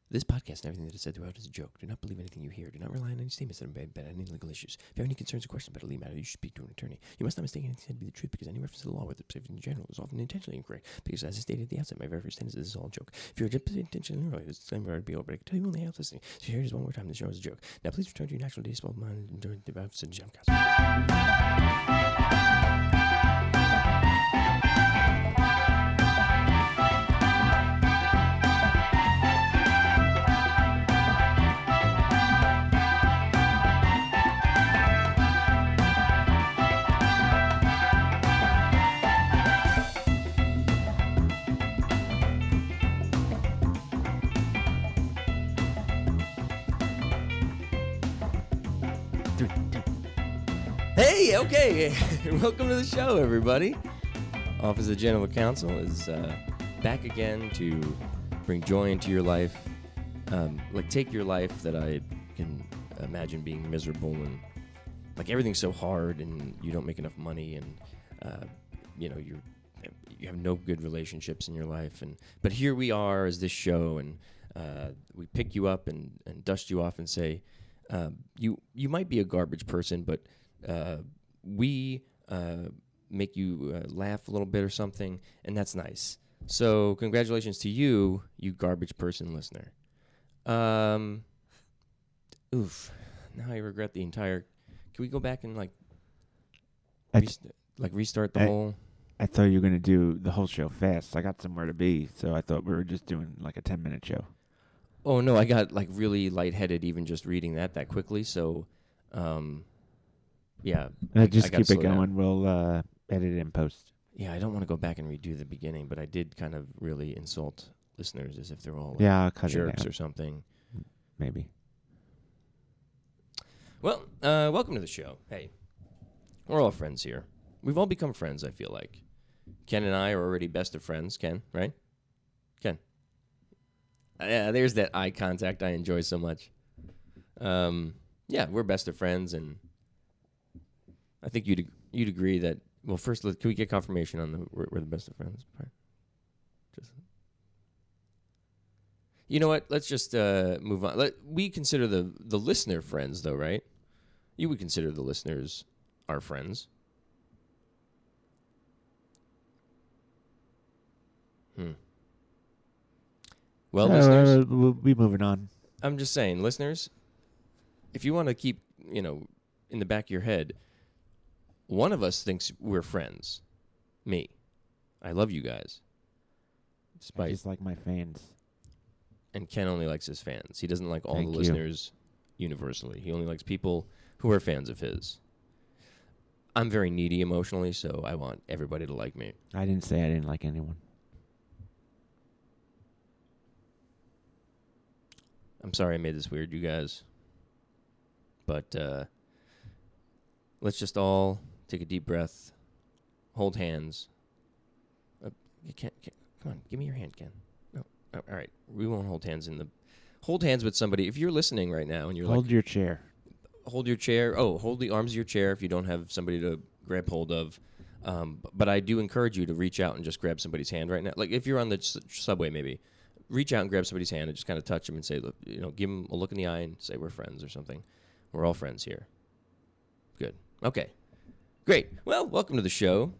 This podcast and everything that is said throughout is a joke. Do not believe anything you hear. Do not rely on any statements that are made about any legal issues. If you have any concerns or questions about a legal matter, you should speak to an attorney. You must not mistake anything said to be the truth, because any reference to the law, whether it's in general, is often intentionally incorrect. Because as I stated at the outset, my very first sentence is this is all a joke. If you're just intentionally wrong, it's the same word to be over. But I can tell you only half listening. So here it is one more time. The show is a joke. Now please return to your natural disposable mind and enjoy the about Jim Cosby. Hey, okay. Welcome to the show, everybody. Office of General Counsel is back again to bring joy into your life. Take your life that I can imagine being miserable and like everything's so hard and you don't make enough money and you have no good relationships in your life. But here we are as this show, and we pick you up and dust you off and say, you might be a garbage person, but we make you laugh a little bit or something, and that's nice. So congratulations to you garbage person listener. Now I regret the entire... Can we go back and restart the whole... I thought you were going to do the whole show fast. I got somewhere to be, so I thought we were just doing like a 10-minute show. Oh, no, I got really lightheaded even just reading that quickly, so... Yeah. Just keep it going. We'll edit it in post. Yeah, I don't want to go back and redo the beginning, but I did kind of really insult listeners as if they're all I'll cut jerks it or something. Maybe. Well, welcome to the show. Hey, we're all friends here. We've all become friends, I feel like. Ken and I are already best of friends. Ken, right? Ken. Yeah, there's that eye contact I enjoy so much. Yeah, we're best of friends, and I think you'd agree that. Well, first, can we get confirmation on we're the best of friends part? You know what? Let's just move on. We consider the listener friends, though, right? You would consider the listeners our friends. Well, listeners, we'll be moving on. I'm just saying, listeners, if you want to keep, in the back of your head, one of us thinks we're friends. Me. I love you guys. I just like my fans. And Ken only likes his fans. He doesn't like all Thank the you. listeners universally. He only likes people who are fans of his. I'm very needy emotionally, so I want everybody to like me. I didn't say I didn't like anyone. I'm sorry I made this weird, you guys. But let's just all take a deep breath, hold hands. Come on, give me your hand, Ken. No, all right. We won't hold hands Hold hands with somebody. If you're listening right now and you're hold your chair. Hold your chair. Oh, hold the arms of your chair if you don't have somebody to grab hold of. But I do encourage you to reach out and just grab somebody's hand right now. Like if you're on the subway, maybe reach out and grab somebody's hand and just kind of touch them and say, look, give them a look in the eye and say we're friends or something. We're all friends here. Good. Okay. Great. Well, welcome to the show.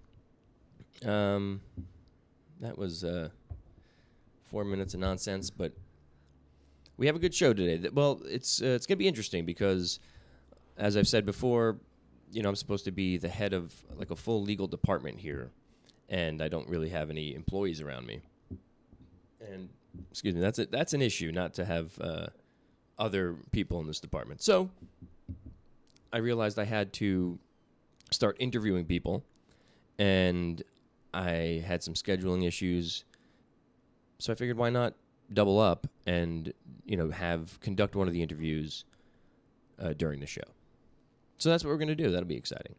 That was 4 minutes of nonsense, but we have a good show today. Well, it's going to be interesting because, as I've said before, I'm supposed to be the head of like a full legal department here, and I don't really have any employees around me. And excuse me, that's an issue, not to have other people in this department. So I realized I had to start interviewing people, and I had some scheduling issues. So I figured, why not double up and conduct one of the interviews during the show. So that's what we're going to do. That'll be exciting.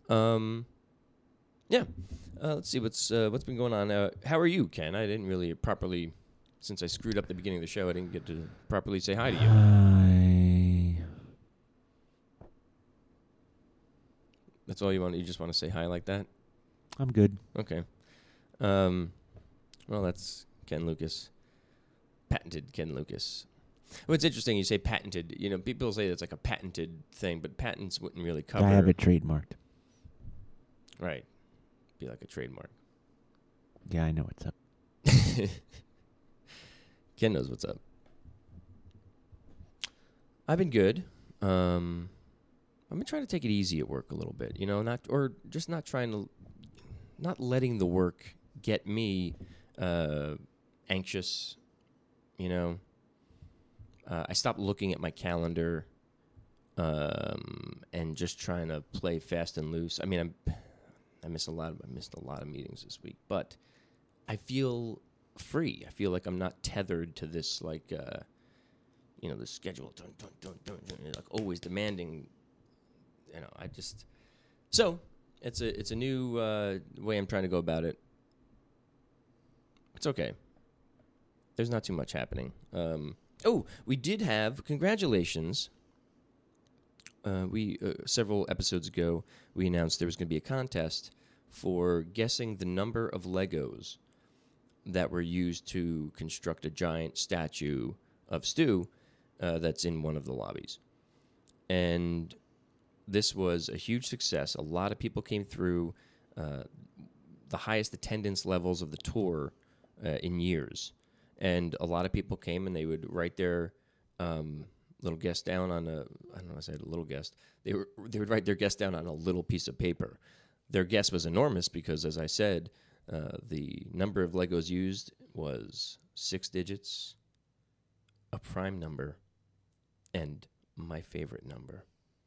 Yeah. Let's see what's been going on. How are you, Ken? I didn't really properly, since I screwed up the beginning of the show, I didn't get to properly say hi to you. Hi. That's all you want? You just want to say hi like that? I'm good. Okay. Well, that's Ken Lucas. Patented Ken Lucas. Well, it's interesting you say patented. You know, people say it's like a patented thing, but patents wouldn't really cover. I have it trademarked. Right. Be like a trademark. Yeah, I know what's up. Ken knows what's up. I've been good. I've been trying to take it easy at work a little bit, you know, not letting the work get me anxious, you know. I stopped looking at my calendar and just trying to play fast and loose. I mean, I missed a lot of meetings this week, but I feel free. I feel like I'm not tethered to this, like, you know, the schedule, like always demanding. You know, so it's a new way I'm trying to go about it. It's okay. There's not too much happening. We did have congratulations. We several episodes ago we announced there was going to be a contest for guessing the number of Legos that were used to construct a giant statue of Stu that's in one of the lobbies. And this was a huge success. A lot of people came through, the highest attendance levels of the tour in years. And a lot of people came and they would write their little guess down on I don't know, I said a little guess. They would write their guess down on a little piece of paper. Their guess was enormous because, as I said, the number of Legos used was 6 digits, a prime number, and my favorite number.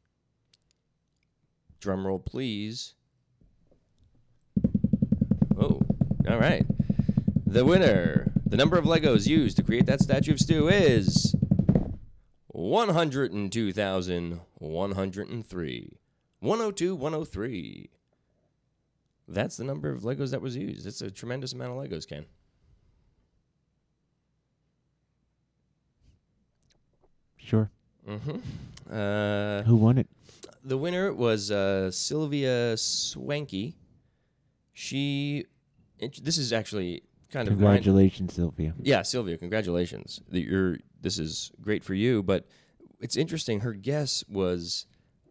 Drum roll, please. Oh, all right. The winner, the number of Legos used to create that statue of Stu is 102,103. 102, 103. That's the number of Legos that was used. It's a tremendous amount of Legos, Ken. Sure. Mm-hmm. Who won it? The winner was Sylvia Swanky. This is actually kind of congratulations, Sylvia. Yeah, Sylvia, congratulations. This is great for you, but it's interesting. Her guess was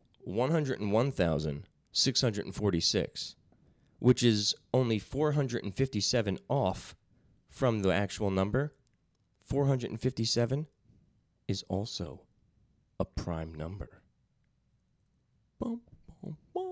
101,646, which is only 457 off from the actual number. 457 is also a prime number. Boom, boom, boom.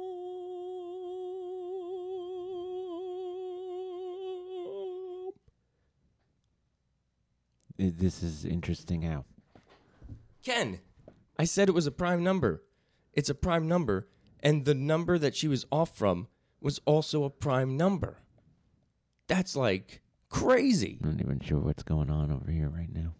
This is interesting how. Ken, I said it was a prime number. It's a prime number, and the number that she was off from was also a prime number. That's like crazy. I'm not even sure what's going on over here right now.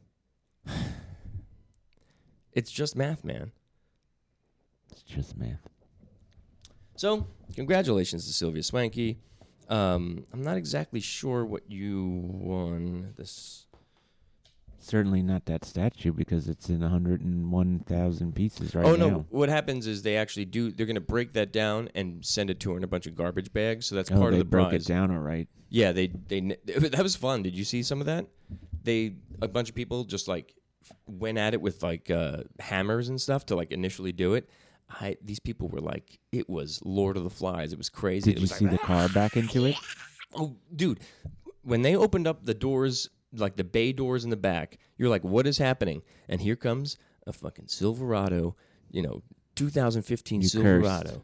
It's just math, man. It's just math. So, congratulations to Sylvia Swanky. I'm not exactly sure what you won. Certainly not that statue because it's in 101,000 pieces right now. Oh, no. What happens is they're going to break that down and send it to her in a bunch of garbage bags. So that's part of the prize. They broke it down all right. Yeah, that was fun. Did you see some of that? A bunch of people just like went at it with like hammers and stuff to like initially do it. These people were like, it was Lord of the Flies. It was crazy. Did you see the car back into it? Oh, dude. When they opened up the doors, like the bay doors in the back, you're like, what is happening? And here comes a fucking Silverado, 2015 Silverado.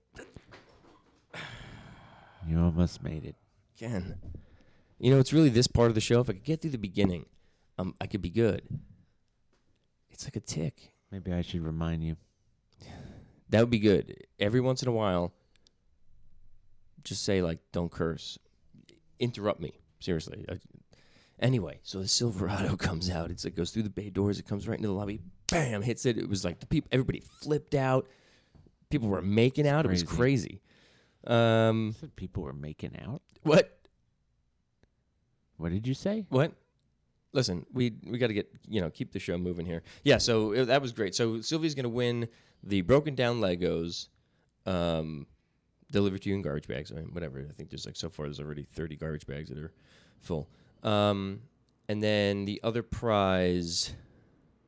You almost made it. Ken. It's really this part of the show. If I could get through the beginning, I could be good. It's like a tick. Maybe I should remind you. That would be good. Every once in a while, just say, like, don't curse. Interrupt me. Seriously. Anyway, so the Silverado comes out. It's like goes through the bay doors. It comes right into the lobby. Bam! Hits it. It was like everybody flipped out. People were making out. It was crazy. You said people were making out? What? What did you say? What? Listen, we got to get, keep the show moving here. Yeah, so that was great. So Sylvia's going to win the broken down Legos delivered to you in garbage bags. I mean, whatever. I think so far there's already 30 garbage bags that are full. And then the other prize,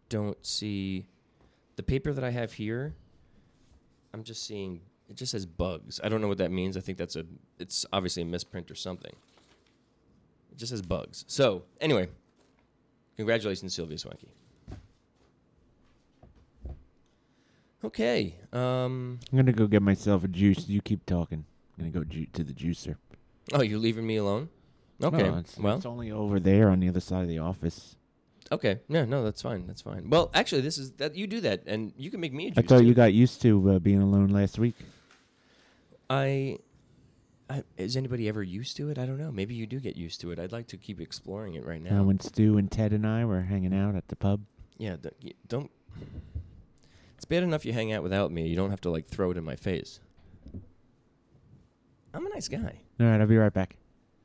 don't see the paper that I have here. I'm just seeing it just says bugs. I don't know what that means. I think it's obviously a misprint or something. It just says bugs. So anyway, congratulations, Sylvia Swanky. Okay. I'm gonna go get myself a juice. You keep talking. I'm gonna go to the juicer. Oh, you leaving me alone? Okay. No, it's only over there on the other side of the office. Okay. No, that's fine. That's fine. Well, actually, this is that you do that, and you can make me a juice. I thought too. you got used to being alone last week. Is anybody ever used to it? I don't know. Maybe you do get used to it. I'd like to keep exploring it right now. When Stu and Ted and I were hanging out at the pub. Yeah, don't. It's bad enough you hang out without me. You don't have to like throw it in my face. I'm a nice guy. All right, I'll be right back.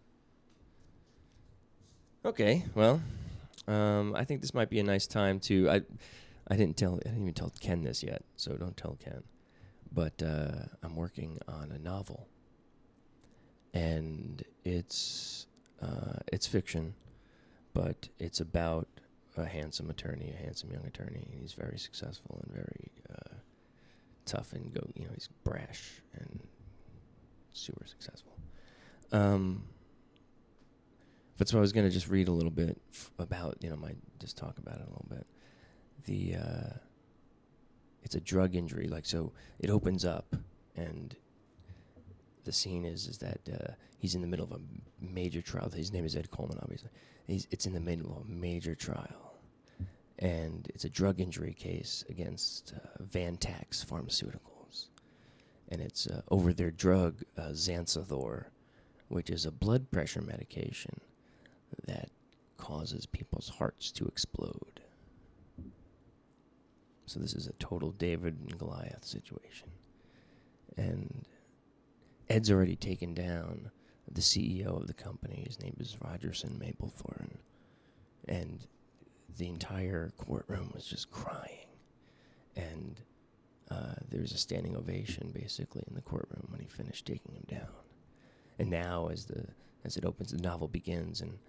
Okay, well, I think this might be a nice time to. I didn't even tell Ken this yet, so don't tell Ken. But I'm working on a novel, and it's fiction, but it's about a handsome young attorney, and he's very successful and very tough and he's brash and super successful. But so I was going to just read a little bit about, just talk about it a little bit. It's a drug injury. So it opens up, and the scene is that he's in the middle of a major trial. His name is Ed Coleman, obviously. It's in the middle of a major trial, and it's a drug injury case against Vantax Pharmaceuticals. And it's over their drug, Xanthor, which is a blood pressure medication that causes people's hearts to explode. So this is a total David and Goliath situation. And Ed's already taken down the CEO of the company. His name is Rogerson Mapplethorne. And the entire courtroom was just crying. And there's a standing ovation, basically, in the courtroom when he finished taking him down. And now, as it opens, the novel begins, and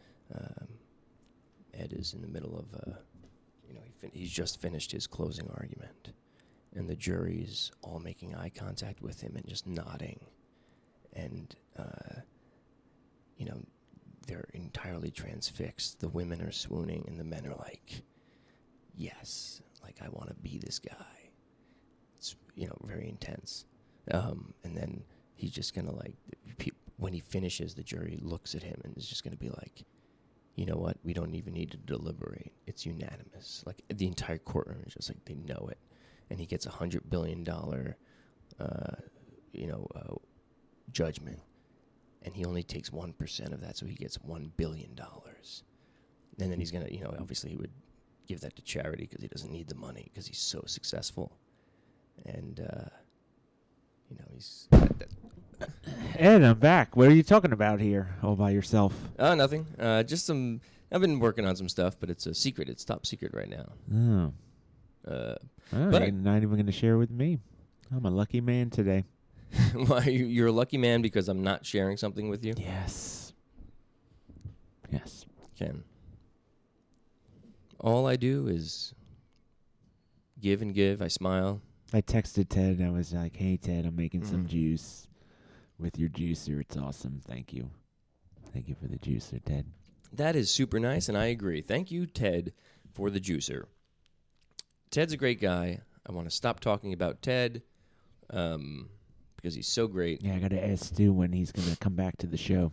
Ed is in the middle of, he's just finished his closing argument, and the jury's all making eye contact with him and just nodding, and they're entirely transfixed. The women are swooning, and the men are like, "Yes, I want to be this guy." It's very intense, and then he's just gonna when he finishes, the jury looks at him and is just gonna be like, "You know what? We don't even need to deliberate. It's unanimous." The entire courtroom is just they know it, and he gets $100 billion, judgment, and he only takes 1% of that, so he gets $1 billion. And then he's gonna, obviously he would give that to charity because he doesn't need the money because he's so successful, and he's. Ed, I'm back. What are you talking about here all by yourself? Nothing. Just some. I've been working on some stuff, but it's a secret. It's top secret right now. Oh. But You're not even going to share with me. I'm a lucky man today. Why you're a lucky man because I'm not sharing something with you? Yes. Ken. All I do is give and give. I smile. I texted Ted. I was like, "Hey, Ted, I'm making some juice with your juicer. It's awesome. Thank you. Thank you for the juicer, Ted." That is super nice, and I agree. Thank you, Ted, for the juicer. Ted's a great guy. I want to stop talking about Ted because he's so great. Yeah, I got to ask Stu when he's going to come back to the show.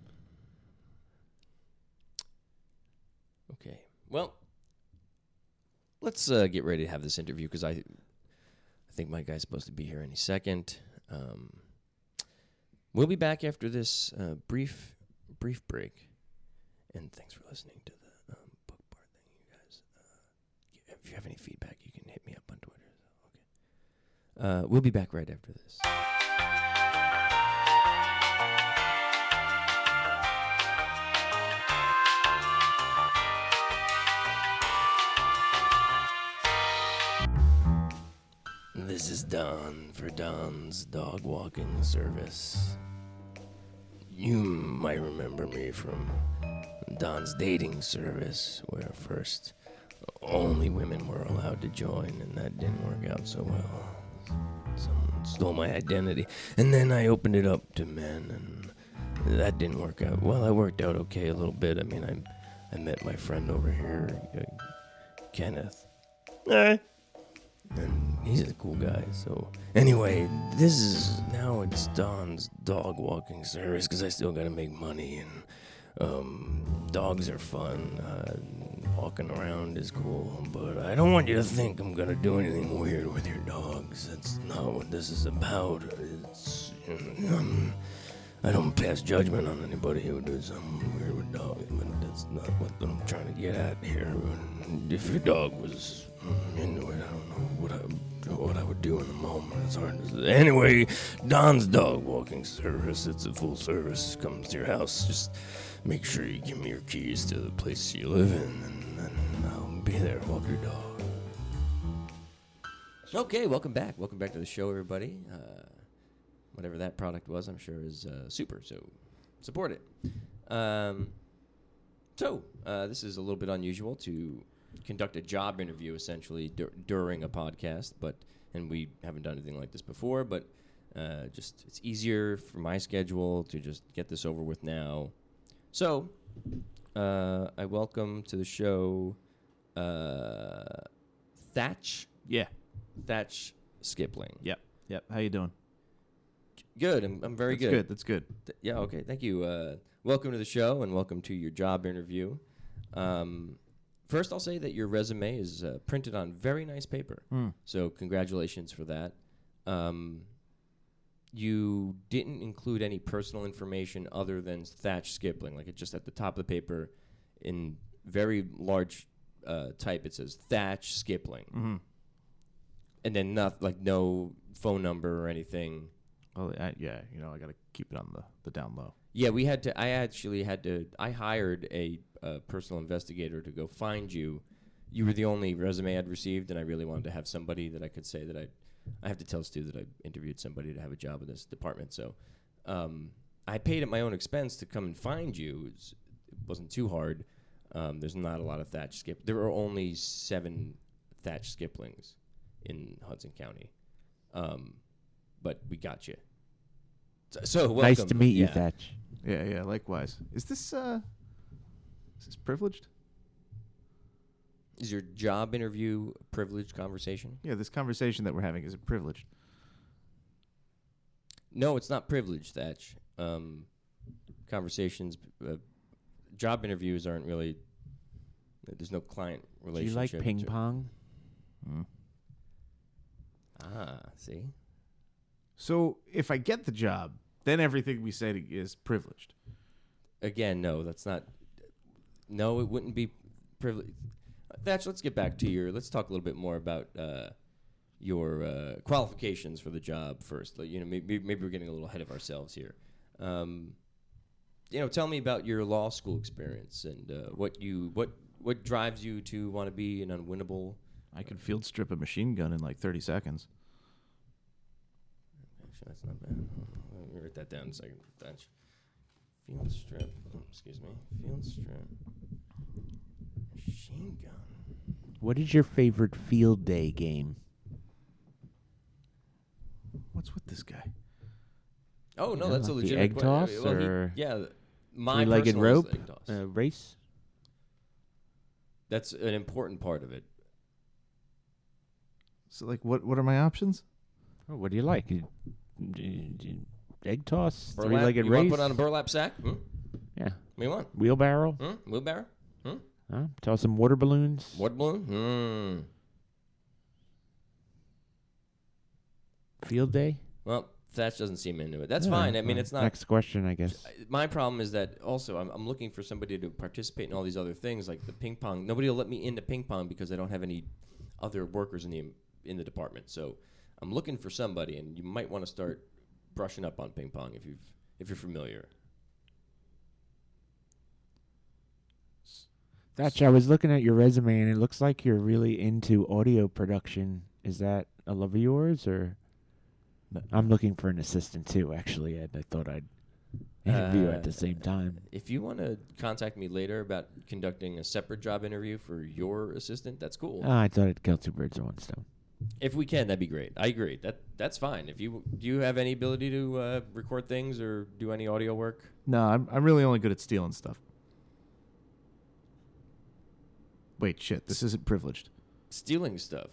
Okay. Well, let's get ready to have this interview because I think my guy's supposed to be here any second. We'll be back after this brief break. And thanks for listening to the book part thing, you guys. If you have any feedback, you can hit me up on Twitter. Okay. We'll be back right after this. This is Don for Don's Dog Walking Service. You might remember me from Don's Dating Service, where first only women were allowed to join, and that didn't work out so well. Someone stole my identity, and then I opened it up to men, and that didn't work out. Well, it worked out okay a little bit. I mean, I met my friend over here, Kenneth. And he's a cool guy. So anyway, it's Don's dog walking service because I still gotta make money, and dogs are fun. Walking around is cool, but I don't want you to think I'm gonna do anything weird with your dogs. That's not what this is about. I don't pass judgment on anybody who does something weird with dogs, but that's not what I'm trying to get at here. If your dog was into it, I don't know what I would do in the moment. It's hard to say. Anyway, Don's dog walking service. It's a full service. Comes to your house. Just make sure you give me your keys to the place you live in, and then I'll be there. Walk your dog. Okay, welcome back. Welcome back to the show, everybody. Whatever that product was, I'm sure is super. So support it. This is a little bit unusual to conduct a job interview essentially during a podcast, and we haven't done anything like this before, but just it's easier for my schedule to just get this over with now. So I welcome to the show Thatch. Yeah. Thatch Skipling. Yep. How you doing? Good. I'm very good. That's good. Yeah, okay. Thank you. Welcome to the show, and welcome to your job interview. First, I'll say that your resume is printed on very nice paper. So congratulations for that. You didn't include any personal information other than Thatch Skipling. Like, it's just at the top of the paper in very large type. It says Thatch Skipling. Mm-hmm. And then no phone number or anything. Well, I got to keep it on the down low. Yeah, I hired a personal investigator to go find you. You were the only resume I'd received, and I really wanted to have somebody that I could say that I have to tell Stu that I interviewed somebody to have a job in this department. So I paid at my own expense to come and find you. It wasn't too hard. There's not a lot of Thatch Skip. There are only 7 Thatch Skiplings in Hudson County. But we got you. So welcome. Nice to meet you, Thatch. Yeah, likewise. Is this privileged? Is your job interview a privileged conversation? Yeah, this conversation that we're having, is it privileged? No, it's not privileged, Thatch. Conversations, job interviews aren't really, there's no client relationship. Do you like ping pong? See? So if I get the job, then everything we say is privileged. Again, no, that's not. No, it wouldn't be privileged. Thatch, let's get back to let's talk a little bit more about your qualifications for the job first. Maybe we're getting a little ahead of ourselves here. Tell me about your law school experience and what drives you to want to be an unwinnable. I could field strip a machine gun in like 30 seconds. Actually, that's not bad. Let me write that down in a second. Thatch. Field strip. Excuse me. Field strip. Machine gun. What is your favorite field day game? What's with this guy? Oh, no, You that's a know, like the legitimate egg toss or my three-legged personal rope is egg toss. Race? That's an important part of it. So, like, what are my options? Oh, what do you like? Egg toss, Burlap, three-legged you race. want to put on a burlap sack? Yeah. What do you want? Wheelbarrow. Wheelbarrow? Toss some water balloons. Water balloon? Field day. Well, Thatch doesn't seem into it. That's fine. I mean, it's not. Next question, I guess. My problem is that also I'm looking for somebody to participate in all these other things like the ping pong. Nobody will let me into ping pong because I don't have any other workers in the department. So I'm looking for somebody, and you might want to start brushing up on ping pong if you're familiar. Thatch, I was looking at your resume, and it looks like you're really into audio production. Is that a love of yours, or? No. I'm looking for an assistant too, actually, Ed. I thought I'd interview at the same time. If you want to contact me later about conducting a separate job interview for your assistant, that's cool. I thought I'd kill two birds with one stone. If we can, that'd be great. I agree. That's fine. If do you have any ability to record things or do any audio work? No, I'm really only good at stealing stuff. Wait, shit. This isn't privileged. Stealing stuff.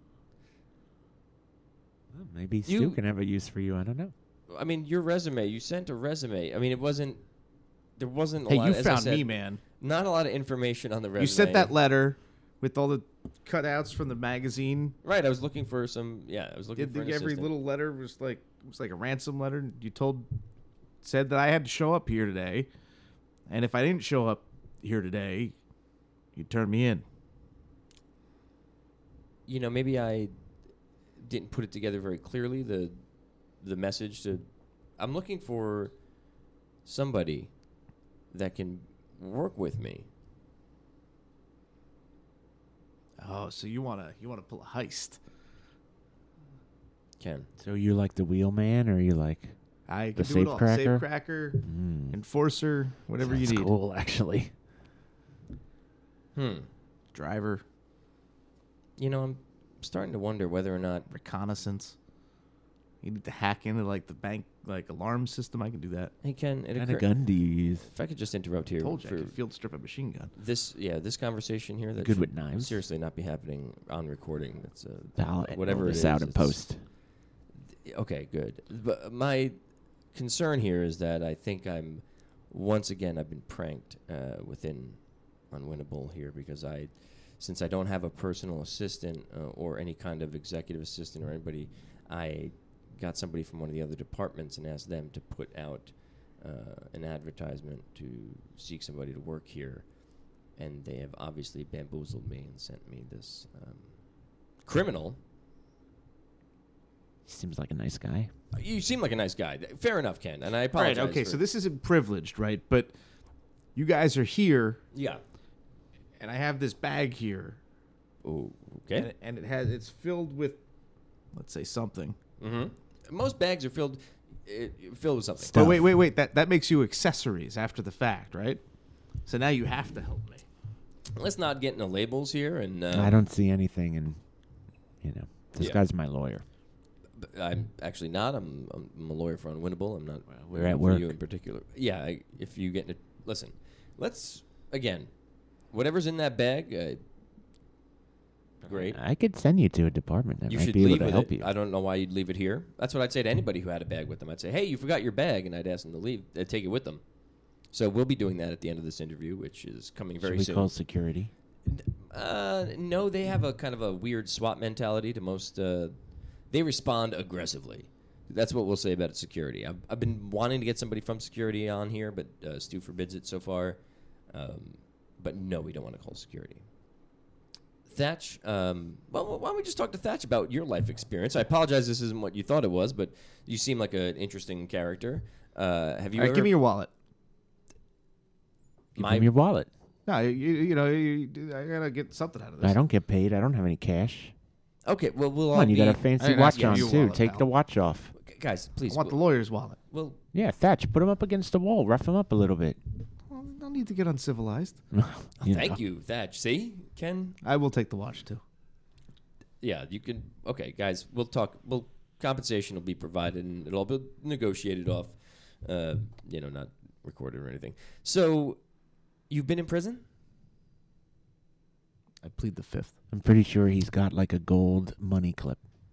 Well, maybe Stu can have a use for you. I don't know. I mean, your resume. You sent a resume. I mean, there wasn't a lot. Hey, you as I found said, me, man. Not a lot of information on the resume. You sent that letter with all the cutouts from the magazine. Right. I was looking for some. Yeah, I was looking for an Every assistant. little letter was like a ransom letter. You said that I had to show up here today, and if I didn't show up here today, you'd turn me in. You know, maybe I didn't put it together very clearly. The message to, I'm looking for somebody that can work with me. Oh, so you wanna pull a heist? Ken. So you like the wheelman, or you like I the can do it all. safecracker? Safecracker, enforcer, whatever you That's need. cool, actually. Driver, You know, I'm starting to wonder whether or not. reconnaissance. You need to hack into like the bank alarm system. I can do that. Hey, Ken. What kind of gun do you use? If I could just interrupt here. Told you I for could field strip a machine gun. this conversation here. That Good should with knives? seriously not be happening on recording. That's I'll whatever roll it this is, out in it's- post. Okay, good. But my concern here is that I think I've been pranked within Unwinnable here because since I don't have a personal assistant or any kind of executive assistant or anybody, I got somebody from one of the other departments and asked them to put out an advertisement to seek somebody to work here, and they have obviously bamboozled me and sent me this criminal. He seems like a nice guy. You seem like a nice guy. Fair enough, Ken, and I apologize. Right. Okay. for- So this isn't privileged, right? But you guys are here, yeah. and I have this bag here, Oh, okay. and it's filled with, let's say, something. Mm-hmm. Most bags are filled with something. Stuff. But wait. That makes you accessories after the fact, right? So now you have to help me. Let's not get into labels here, and I don't see anything, and this Yeah. guy's my lawyer. I'm actually not. I'm a lawyer for Unwinnable. I'm not. we're at for work. you in particular. Yeah. If you get into listen, let's again, whatever's in that bag. Great. I could send you to a department that You might should be able leave to with help it. you. I don't know why you'd leave it here. That's what I'd say to anybody who had a bag with them. I'd say, hey, you forgot your bag, and I'd ask them to leave. Take it with them. So we'll be doing that at the end of this interview, which is coming very Should we soon. call security? No, they have a kind of a weird SWAT mentality to most. They respond aggressively. That's what we'll say about security. I've been wanting to get somebody from security on here, but Stu forbids it so far. But no, we don't want to call security. Thatch, well, why don't we just talk to Thatch about your life experience? I apologize, this isn't what you thought it was, but you seem like an interesting character. Have you All right, ever... give me your wallet. Give him your wallet. No, I gotta get something out of this. I don't get paid. I don't have any cash. Okay, well, we'll Come all on, you be... got a fancy didn't ask watch you on, for your too. wallet, Take pal. the watch off. Guys, please. I want the lawyer's wallet. Well, Yeah, Thatch, put him up against the wall. Rough him up a little bit. Well, no need to get uncivilized. thank you, Thatch. See, Ken? I will take the watch too. Yeah, you can... Okay, guys, we'll talk... compensation will be provided, and it'll all be negotiated off, not recorded or anything. So, you've been in prison? I plead the fifth. I'm pretty sure he's got like a gold money clip.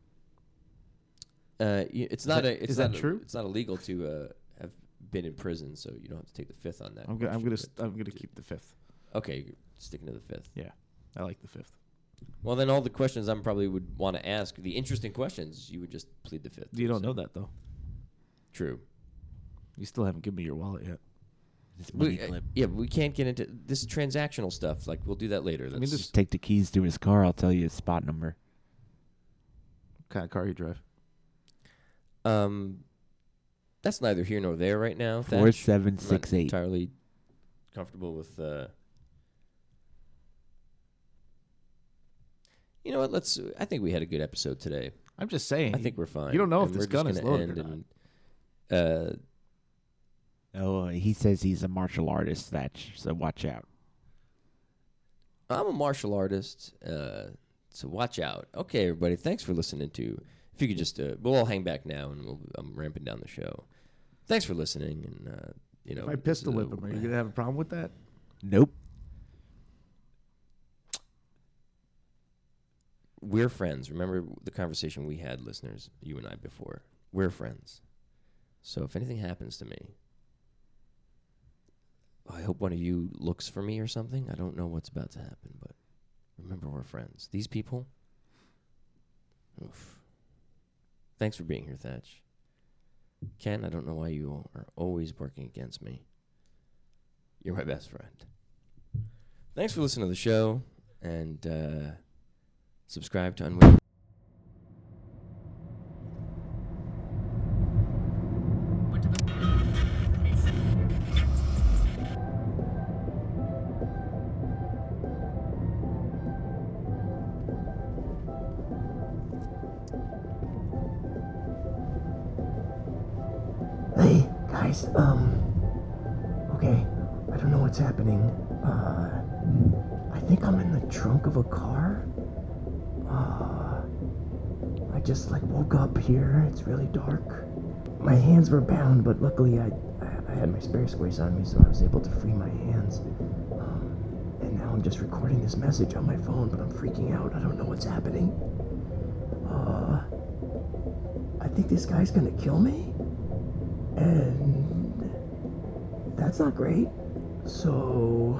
It's not that- is that true? It's not illegal to have been in prison, so you don't have to take the fifth on that. I'm question, gonna keep the fifth. but- Okay, you're sticking to the fifth. Yeah, I like the fifth. Well, then all the questions I probably would want to ask, the interesting questions, you would just plead the fifth. You don't So- know that though. True. You still haven't given me your wallet yet. His money clip. Yeah, but we can't get into this transactional stuff. Like, we'll do that later. That's Just take the keys to his car. I'll tell you his spot number. What kind of car you drive? That's neither here nor there right now. Thatch. I'm not 4768. entirely comfortable with. You know what? I think we had a good episode today. I'm just saying. I think we're fine. You don't know if And this we're gun just is gonna loaded or end and, Oh, he says he's a martial artist, Thatch, so watch out. I'm a martial artist, so watch out. Okay, everybody, thanks for listening to. If you could just, we'll all hang back now, and I'm ramping down the show. Thanks for listening, and If I pistol whip him, are you gonna have a problem with that? Nope. We're friends. Remember the conversation we had, listeners, you and I, before. We're friends. So if anything happens to me, I hope one of you looks for me or something. I don't know what's about to happen, but remember, we're friends. These people, oof. Thanks for being here, Thatch. Ken, I don't know why you are always working against me. You're my best friend. Thanks for listening to the show, and subscribe to Unwitting. Hey, guys, okay, I don't know what's happening. I think I'm in the trunk of a car. I just, woke up here. It's really dark. My hands were bound, but luckily I had my spare squeeze on me, so I was able to free my hands. And now I'm just recording this message on my phone, but I'm freaking out. I don't know what's happening. I think this guy's gonna kill me. And that's not great. So,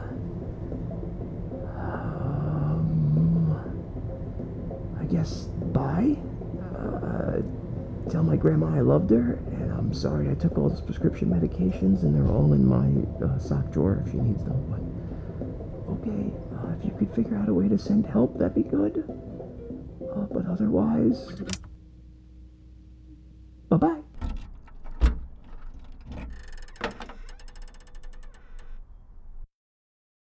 I guess bye. Tell my grandma I loved her, and I'm sorry I took all those prescription medications, and they're all in my sock drawer if she needs them. But okay, if you could figure out a way to send help, that'd be good. But otherwise, bye-bye.